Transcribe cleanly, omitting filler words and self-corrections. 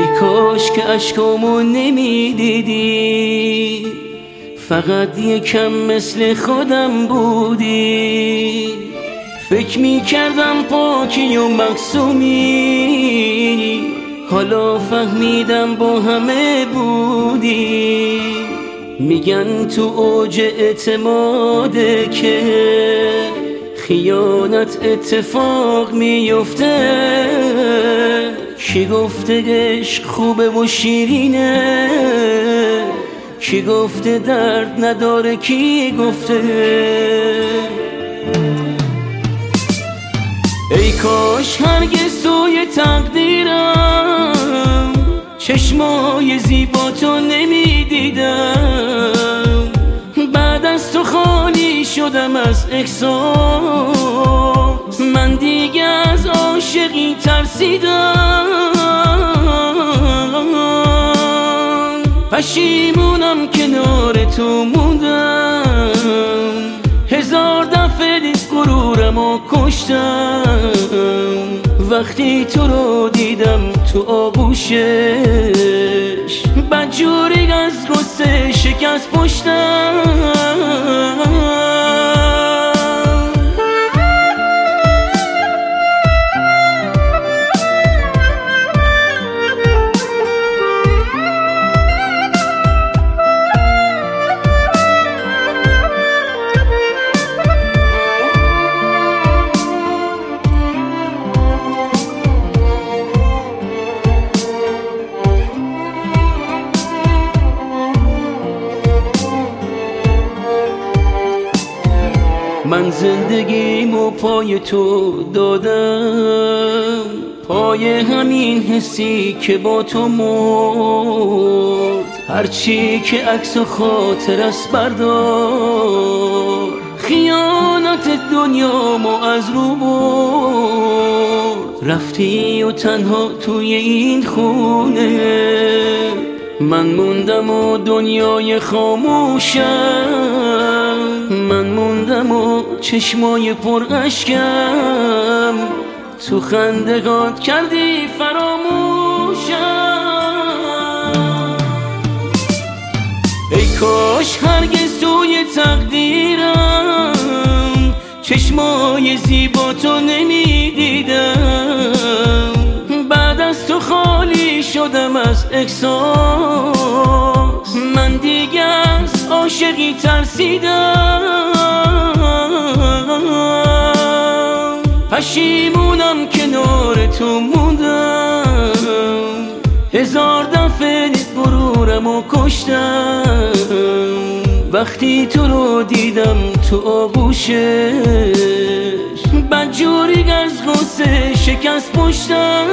کاش که اشکامو نمیدیدی، فقط یکم مثل خودم بودی. فکر میکردم پاکی و معصومی، حالا فهمیدم با همه بودی. میگن تو اوج اعتماده که خیانت اتفاق میفته. کی گفته عشق خوبه و شیرینه؟ کی گفته درد نداره؟ کی گفته؟ ای کاش هرگز توی تقدیرم چشمای زیبا تو نمیدیدم. بعد از تو خالی شدم از احساس، من دیگه از عاشقی ترسیدم. پشیمونم کنار تو موندم، هزار دفعه غرورمو کشتم. وقتی تو رو دیدم تو آغوشش، بدجوری از غصه شکست پشتم. من زندگیمو پای تو دادم، پای همین حسی که با تو مرد. هرچی که عکس و خاطر است بردار، خیانت دنیامو از رو برد. رفتی و تنها توی این خونه من موندم و دنیای خاموشم. من موندم و چشمای پر اشکم، تو خندگات کردی فراموشم. ای کاش هرگز توی تقدیرم چشمای زیبا تو نمیدیدم. بعد از تو خالی شدم از احساس، من دیگه از عاشقی ترسیدم. پشیمونم کنار تو موندم، هزار دفعه غرورمو کشتم. وقتی تو رو دیدم تو آغوشش، بدجوری از غصه شکست پشتم.